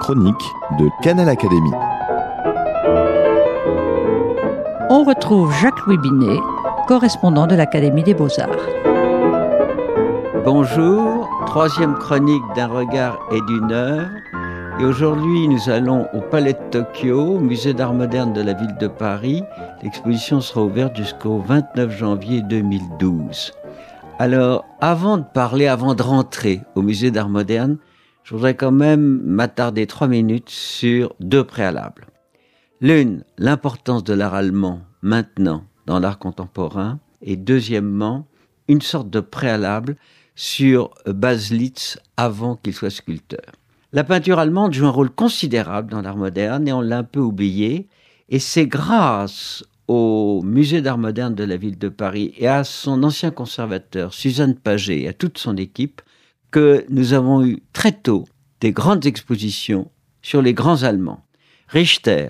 chronique de Canal Académie. On retrouve Jacques-Louis Binet, correspondant de l'Académie des Beaux-Arts. Bonjour, troisième chronique d'un regard et d'une œuvre. Et aujourd'hui, nous allons au Palais de Tokyo, au Musée d'Art moderne de la ville de Paris. L'exposition sera ouverte jusqu'au 29 janvier 2012. Alors, avant de rentrer au Musée d'Art moderne, je voudrais quand même m'attarder 3 minutes sur 2 préalables. L'une, l'importance de l'art allemand maintenant dans l'art contemporain. Et deuxièmement, une sorte de préalable sur Baselitz avant qu'il soit sculpteur. La peinture allemande joue un rôle considérable dans l'art moderne et on l'a un peu oublié. Et c'est grâce au Musée d'Art moderne de la ville de Paris et à son ancien conservateur, Suzanne Paget, et à toute son équipe, que nous avons eu très tôt des grandes expositions sur les grands Allemands. Richter,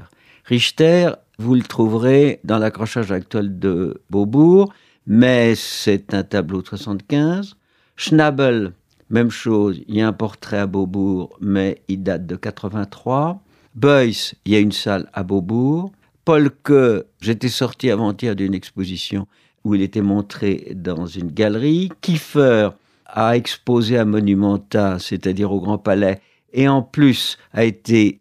vous le trouverez dans l'accrochage actuel de Beaubourg, mais c'est un tableau de 75. Schnabel, même chose, il y a un portrait à Beaubourg, mais il date de 83. Beuys, il y a une salle à Beaubourg. Polke, j'étais sorti avant-hier d'une exposition où il était montré dans une galerie. Kiefer a exposé à Monumenta, c'est-à-dire au Grand Palais, et en plus a été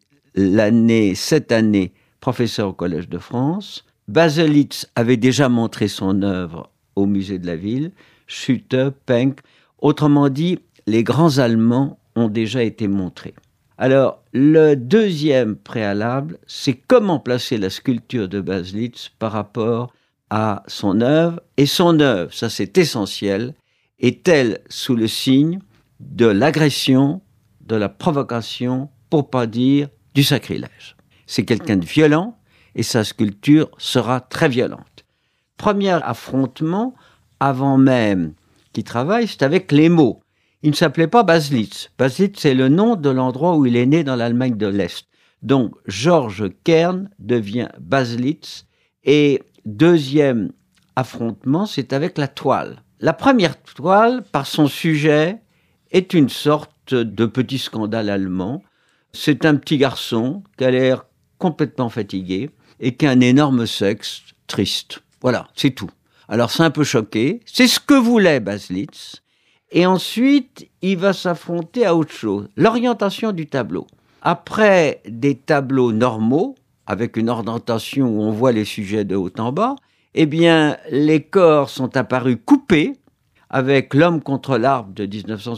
cette année, professeur au Collège de France. Baselitz avait déjà montré son œuvre au musée de la ville. Schutte, Penck. Autrement dit, les grands Allemands ont déjà été montrés. Alors, le deuxième préalable, c'est comment placer la sculpture de Baselitz par rapport à son œuvre. Et son œuvre, ça c'est essentiel, est-elle sous le signe de l'agression, de la provocation, pour pas dire du sacrilège. C'est quelqu'un de violent et sa sculpture sera très violente. Premier affrontement, avant même qu'il travaille, c'est avec les mots. Il ne s'appelait pas Baselitz. Baselitz, c'est le nom de l'endroit où il est né dans l'Allemagne de l'Est. Donc, Georges Kern devient Baselitz. Et deuxième affrontement, c'est avec la toile. La première toile, par son sujet, est une sorte de petit scandale allemand. C'est un petit garçon qui a l'air complètement fatigué et qui a un énorme sexe triste. Voilà, c'est tout. Alors, c'est un peu choqué. C'est ce que voulait Baselitz. Et ensuite, il va s'affronter à autre chose, l'orientation du tableau. Après des tableaux normaux, avec une orientation où on voit les sujets de haut en bas, eh bien, les corps sont apparus coupés, avec L'homme contre l'arbre de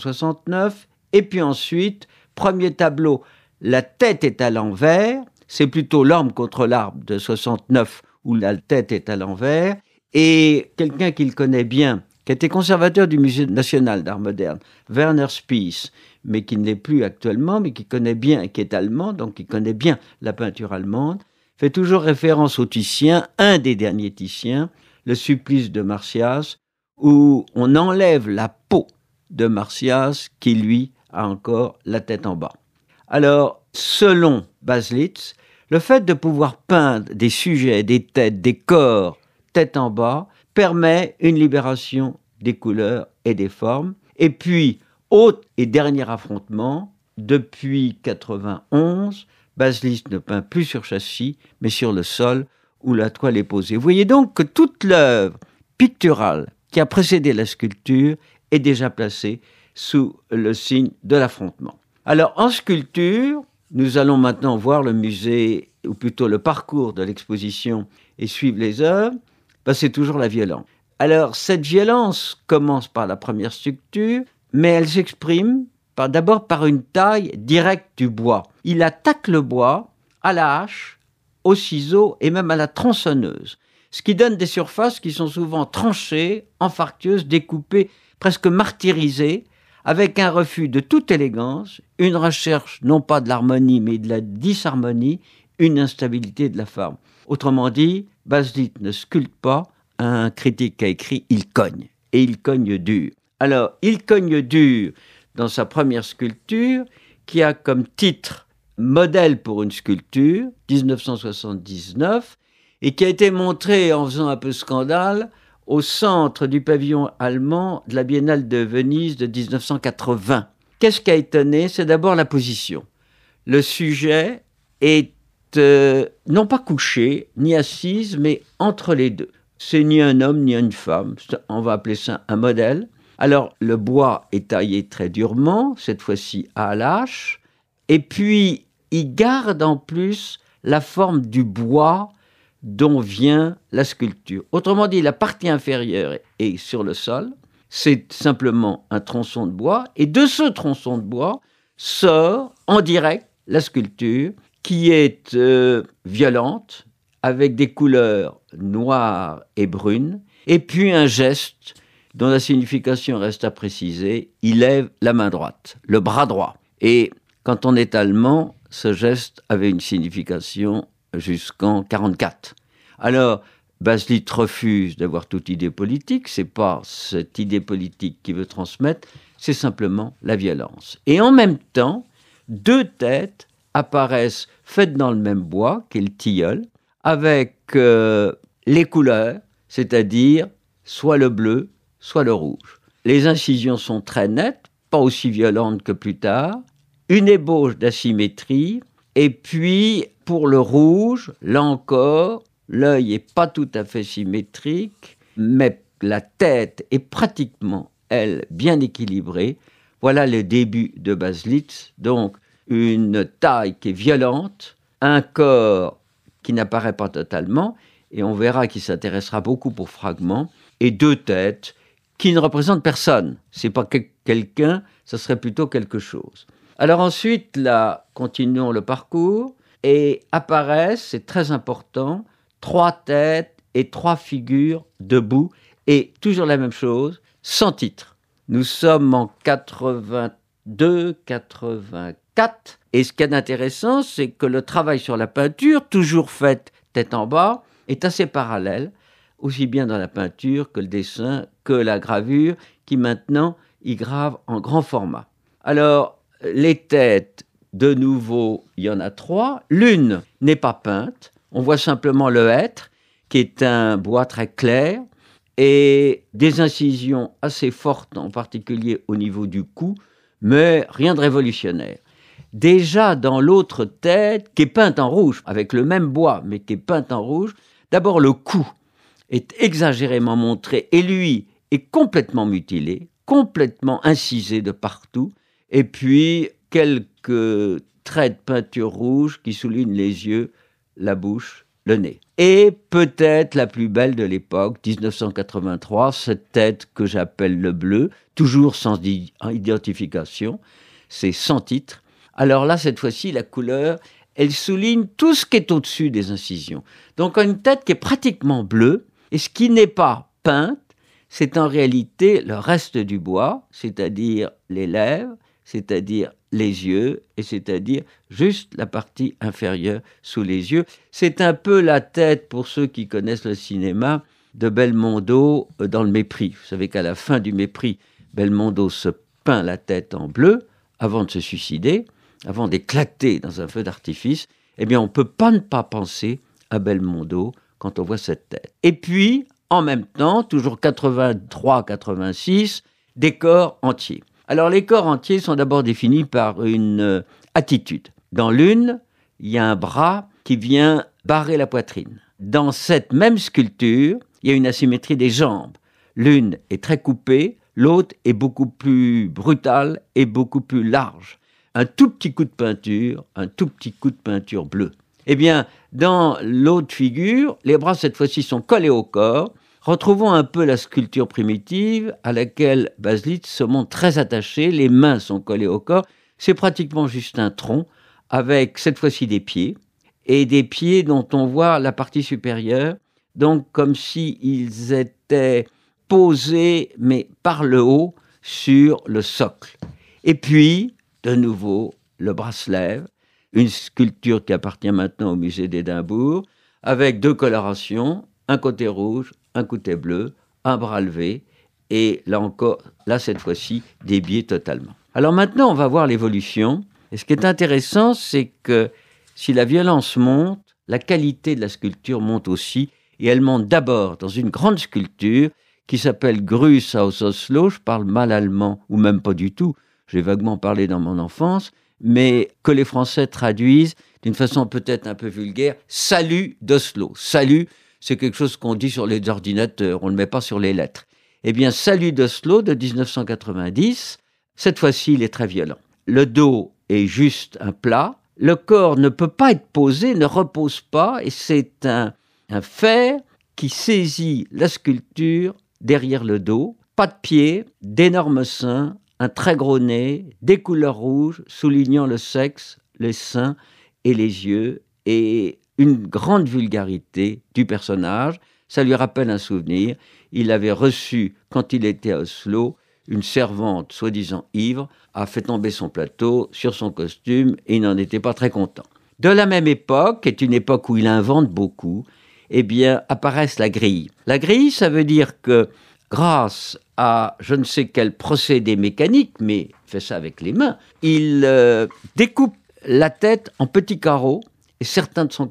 1969, et puis ensuite, premier tableau, la tête est à l'envers, c'est plutôt L'homme contre l'arbre de 69, où la tête est à l'envers, et quelqu'un qu'il connaît bien, qui était conservateur du Musée national d'art moderne, Werner Spies, mais qui ne l'est plus actuellement, mais qui connaît bien, qui est allemand, donc qui connaît bien la peinture allemande, fait toujours référence au Titien, un des derniers Titiens, le supplice de Marsyas, où on enlève la peau de Marsyas, qui lui a encore la tête en bas. Alors, selon Baselitz, le fait de pouvoir peindre des sujets, des têtes, des corps, tête en bas, permet une libération des couleurs et des formes. Et puis, autre et dernier affrontement, depuis 91, Baselitz ne peint plus sur châssis, mais sur le sol où la toile est posée. Vous voyez donc que toute l'œuvre picturale qui a précédé la sculpture est déjà placée sous le signe de l'affrontement. Alors, en sculpture, nous allons maintenant voir le musée, ou plutôt le parcours de l'exposition et suivre les œuvres. C'est toujours la violence. Alors, cette violence commence par la première structure, mais elle s'exprime d'abord par une taille directe du bois. Il attaque le bois à la hache, au ciseau et même à la tronçonneuse, ce qui donne des surfaces qui sont souvent tranchées, enfarctueuses, découpées, presque martyrisées, avec un refus de toute élégance, une recherche non pas de l'harmonie, mais de la disharmonie, une instabilité de la forme. Autrement dit, Baselitz ne sculpte pas, un critique a écrit « il cogne », et il cogne dur. Alors, il cogne dur dans sa première sculpture, qui a comme titre « Modèle pour une sculpture », 1979, et qui a été montrée en faisant un peu scandale au centre du pavillon allemand de la Biennale de Venise de 1980. Qu'est-ce qui a étonné ? C'est d'abord la position. le sujet est non pas couché, ni assise, mais entre les deux. C'est ni un homme, ni une femme. On va appeler ça un modèle. Alors, le bois est taillé très durement, cette fois-ci à l'âche. Et puis, il garde en plus la forme du bois dont vient la sculpture. Autrement dit, la partie inférieure est sur le sol. C'est simplement un tronçon de bois. Et de ce tronçon de bois sort en direct la sculpture qui est violente, avec des couleurs noires et brunes, et puis un geste dont la signification reste à préciser, il lève la main droite, le bras droit. Et quand on est allemand, ce geste avait une signification jusqu'en 1944. Alors, Baselitz refuse d'avoir toute idée politique, c'est pas cette idée politique qu'il veut transmettre, c'est simplement la violence. Et en même temps, deux têtes apparaissent faites dans le même bois, qui est le tilleul, avec les couleurs, c'est-à-dire soit le bleu, soit le rouge. Les incisions sont très nettes, pas aussi violentes que plus tard, une ébauche d'asymétrie, et puis pour le rouge, là encore, l'œil n'est pas tout à fait symétrique, mais la tête est pratiquement, elle, bien équilibrée. Voilà le début de Baselitz, donc une taille qui est violente, un corps qui n'apparaît pas totalement, et on verra qu'il s'intéressera beaucoup aux fragments, et deux têtes qui ne représentent personne. C'est pas quelqu'un, ça serait plutôt quelque chose. Alors ensuite, là, continuons le parcours, et apparaissent, c'est très important, 3 têtes et 3 figures debout, et toujours la même chose, sans titre. Nous sommes en 82, 84, et ce qui est intéressant, c'est que le travail sur la peinture, toujours fait tête en bas, est assez parallèle, aussi bien dans la peinture que le dessin, que la gravure, qui maintenant y grave en grand format. Alors, les têtes, de nouveau, il y en a 3. L'une n'est pas peinte, on voit simplement le hêtre, qui est un bois très clair, et des incisions assez fortes, en particulier au niveau du cou, mais rien de révolutionnaire. Déjà dans l'autre tête, qui est peinte en rouge, avec le même bois, mais qui est peinte en rouge, d'abord le cou est exagérément montré, et lui est complètement mutilé, complètement incisé de partout, et puis quelques traits de peinture rouge qui soulignent les yeux, la bouche, le nez. Et peut-être la plus belle de l'époque, 1983, cette tête que j'appelle le bleu, toujours sans identification, c'est sans titre. Alors là, cette fois-ci, la couleur, elle souligne tout ce qui est au-dessus des incisions. Donc une tête qui est pratiquement bleue, et ce qui n'est pas peinte, c'est en réalité le reste du bois, c'est-à-dire les lèvres, c'est-à-dire les yeux, et c'est-à-dire juste la partie inférieure sous les yeux. C'est un peu la tête, pour ceux qui connaissent le cinéma, de Belmondo dans Le Mépris. Vous savez qu'à la fin du Mépris, Belmondo se peint la tête en bleu avant de se suicider, avant d'éclater dans un feu d'artifice. Eh bien, on ne peut pas ne pas penser à Belmondo quand on voit cette tête. Et puis, en même temps, toujours 83-86, des corps entiers. Alors, les corps entiers sont d'abord définis par une attitude. Dans l'une, il y a un bras qui vient barrer la poitrine. Dans cette même sculpture, il y a une asymétrie des jambes. L'une est très coupée, l'autre est beaucoup plus brutale et beaucoup plus large. Un tout petit coup de peinture, un tout petit coup de peinture bleue. Eh bien, dans l'autre figure, les bras cette fois-ci sont collés au corps. Retrouvons un peu la sculpture primitive à laquelle Baselitz se montre très attaché. Les mains sont collées au corps. C'est pratiquement juste un tronc avec cette fois-ci des pieds et des pieds dont on voit la partie supérieure, donc comme s'ils étaient posés, mais par le haut, sur le socle. Et puis, de nouveau, le bras se lève, une sculpture qui appartient maintenant au musée d'Édimbourg, avec 2 colorations, un côté rouge, un côté bleu, un bras levé, et là encore, là cette fois-ci, débié totalement. Alors maintenant, on va voir l'évolution. Et ce qui est intéressant, c'est que si la violence monte, la qualité de la sculpture monte aussi, et elle monte d'abord dans une grande sculpture qui s'appelle Grüß aus Oslo. Je parle mal allemand, ou même pas du tout, j'ai vaguement parlé dans mon enfance, mais que les Français traduisent d'une façon peut-être un peu vulgaire, « Salut d'Oslo ». Salut, c'est quelque chose qu'on dit sur les ordinateurs, on ne le met pas sur les lettres. Eh bien, « Salut d'Oslo » de 1990, cette fois-ci, il est très violent. Le dos est juste un plat, le corps ne peut pas être posé, ne repose pas, et c'est un fer qui saisit la sculpture derrière le dos. Pas de pied, d'énormes seins, un très gros nez, des couleurs rouges soulignant le sexe, les seins et les yeux, et une grande vulgarité du personnage. Ça lui rappelle un souvenir. Il avait reçu, quand il était à Oslo, une servante soi-disant ivre, a fait tomber son plateau sur son costume et il n'en était pas très content. De la même époque, qui est une époque où il invente beaucoup, eh bien, apparaissent la grille. La grille, ça veut dire que grâce à je ne sais quel procédé mécanique, mais il fait ça avec les mains, il découpe la tête en petits carreaux, et certains de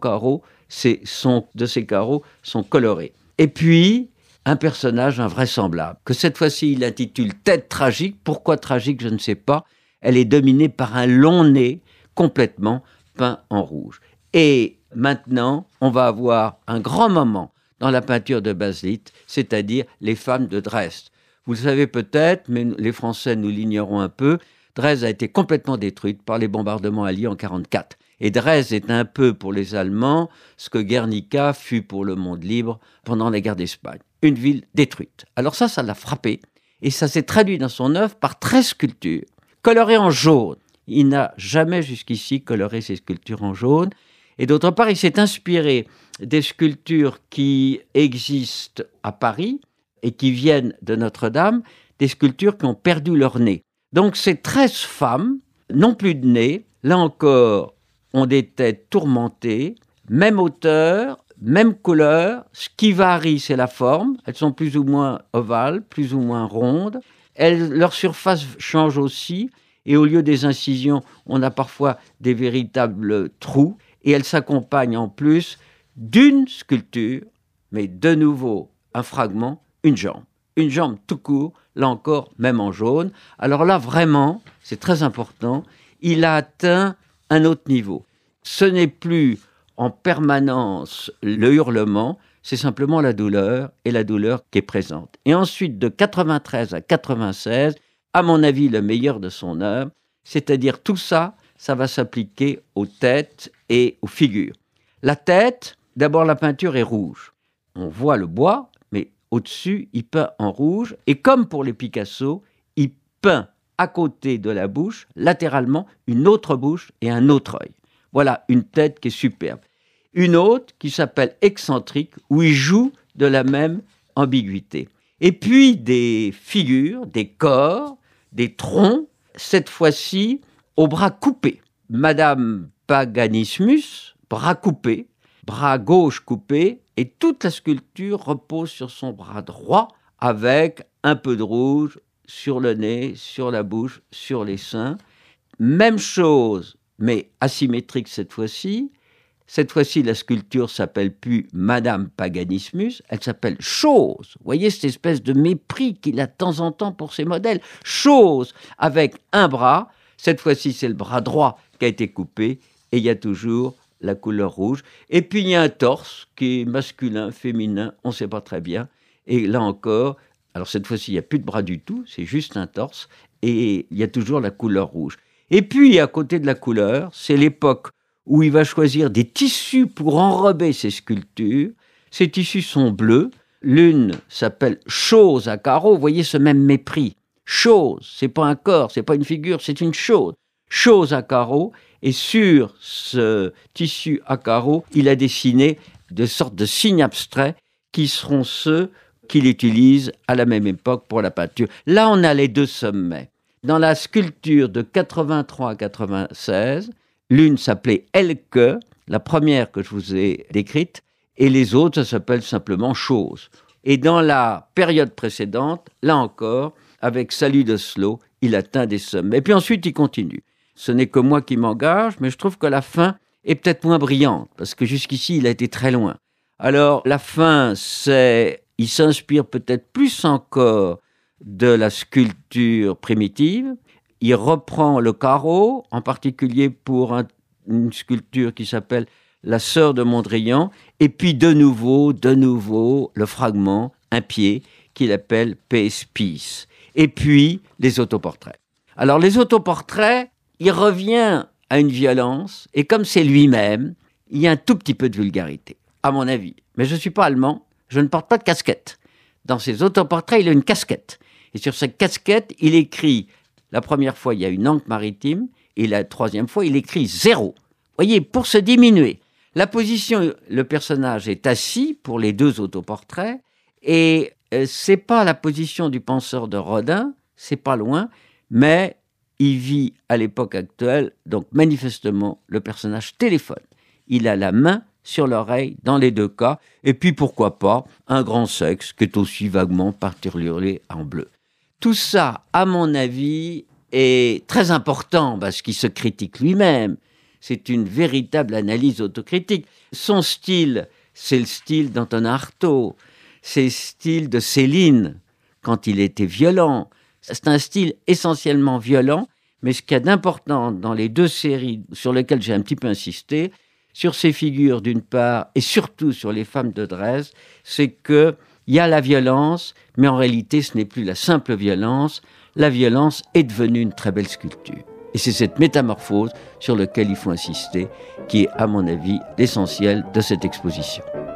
ces carreaux sont colorés. Et puis, un personnage invraisemblable, que cette fois-ci il intitule « Tête tragique ». Pourquoi tragique, je ne sais pas. Elle est dominée par un long nez complètement peint en rouge. Et maintenant, on va avoir un grand moment dans la peinture de Bazlitt, c'est-à-dire les femmes de Dresde. Vous le savez peut-être, mais les Français nous l'ignorons un peu, Dresde a été complètement détruite par les bombardements alliés en 1944. Et Dresde est un peu pour les Allemands ce que Guernica fut pour le monde libre pendant la guerre d'Espagne. Une ville détruite. Alors ça l'a frappé. Et ça s'est traduit dans son œuvre par 13 sculptures, colorées en jaune. Il n'a jamais jusqu'ici coloré ses sculptures en jaune. Et d'autre part, il s'est inspiré des sculptures qui existent à Paris et qui viennent de Notre-Dame, des sculptures qui ont perdu leur nez. Donc ces 13 femmes n'ont plus de nez. Là encore, ont des têtes tourmentées, même hauteur, même couleur. Ce qui varie, c'est la forme. Elles sont plus ou moins ovales, plus ou moins rondes. Leur surface change aussi. Et au lieu des incisions, on a parfois des véritables trous. Et elles s'accompagnent en plus d'une sculpture, mais de nouveau un fragment, une jambe. Une jambe tout court, là encore, même en jaune. Alors là, vraiment, c'est très important, il a atteint un autre niveau. Ce n'est plus en permanence le hurlement, c'est simplement la douleur, et la douleur qui est présente. Et ensuite, de 93 à 96, à mon avis, le meilleur de son œuvre, c'est-à-dire tout ça, ça va s'appliquer aux têtes et aux figures. La tête, d'abord la peinture est rouge. On voit le bois, mais au-dessus, il peint en rouge. Et comme pour les Picasso, il peint à côté de la bouche, latéralement, une autre bouche et un autre œil. Voilà une tête qui est superbe. Une autre qui s'appelle excentrique, où il joue de la même ambiguïté. Et puis des figures, des corps, des troncs, cette fois-ci au bras coupé. Madame Paganismus, bras coupé, bras gauche coupé, et toute la sculpture repose sur son bras droit, avec un peu de rouge sur le nez, sur la bouche, sur les seins. Même chose, mais asymétrique cette fois-ci. Cette fois-ci, la sculpture s'appelle plus Madame Paganismus, elle s'appelle Chose. Vous voyez cette espèce de mépris qu'il a de temps en temps pour ses modèles. Chose, avec un bras. Cette fois-ci, c'est le bras droit qui a été coupé, et il y a toujours la couleur rouge. Et puis, il y a un torse qui est masculin, féminin, on ne sait pas très bien. Et là encore, alors cette fois-ci, il n'y a plus de bras du tout, c'est juste un torse, et il y a toujours la couleur rouge. Et puis, à côté de la couleur, c'est l'époque où il va choisir des tissus pour enrober ses sculptures. Ces tissus sont bleus. L'une s'appelle Chose à carreaux. Vous voyez ce même mépris. Chose, c'est pas un corps, c'est pas une figure, c'est une chose. Chose à carreaux. Et sur ce tissu à carreaux, il a dessiné de sortes de signes abstraits qui seront ceux qu'il utilise à la même époque pour la peinture. Là, on a les deux sommets. Dans la sculpture de 83 à 96, l'une s'appelait Elke, la première que je vous ai décrite, et les autres, ça s'appelle simplement Chose. Et dans la période précédente, là encore, avec Salut d'Oslo, il atteint des sommets. Et puis ensuite, il continue. Ce n'est que moi qui m'engage, mais je trouve que la fin est peut-être moins brillante, parce que jusqu'ici, il a été très loin. Alors, la fin, il s'inspire peut-être plus encore de la sculpture primitive. il reprend le carreau, en particulier pour une sculpture qui s'appelle La Sœur de Mondrian, et puis de nouveau, le fragment, un pied, qu'il appelle PS Peace. Et puis, les autoportraits. Alors, les autoportraits, il revient à une violence, et comme c'est lui-même, il y a un tout petit peu de vulgarité, à mon avis. Mais je ne suis pas allemand, je ne porte pas de casquette. Dans ses autoportraits, il a une casquette. Et sur cette casquette, il écrit, la première fois, il y a une encre maritime, et la troisième fois, il écrit 0. Vous voyez, pour se diminuer. La position, le personnage est assis pour les deux autoportraits, et c'est pas la position du penseur de Rodin, c'est pas loin, mais il vit à l'époque actuelle, donc manifestement, le personnage téléphone. Il a la main sur l'oreille dans les deux cas, et puis pourquoi pas un grand sexe qui est aussi vaguement parturluré en bleu. Tout ça, à mon avis, est très important parce qu'il se critique lui-même. C'est une véritable analyse autocritique. Son style, c'est le style d'Antonin Artaud, c'est le style de Céline quand il était violent. C'est un style essentiellement violent, mais ce qu'il y a d'important dans les deux séries sur lesquelles j'ai un petit peu insisté, sur ces figures d'une part, et surtout sur les femmes de Dresde, c'est qu'il y a la violence, mais en réalité ce n'est plus la simple violence, la violence est devenue une très belle sculpture. Et c'est cette métamorphose sur laquelle il faut insister, qui est à mon avis l'essentiel de cette exposition.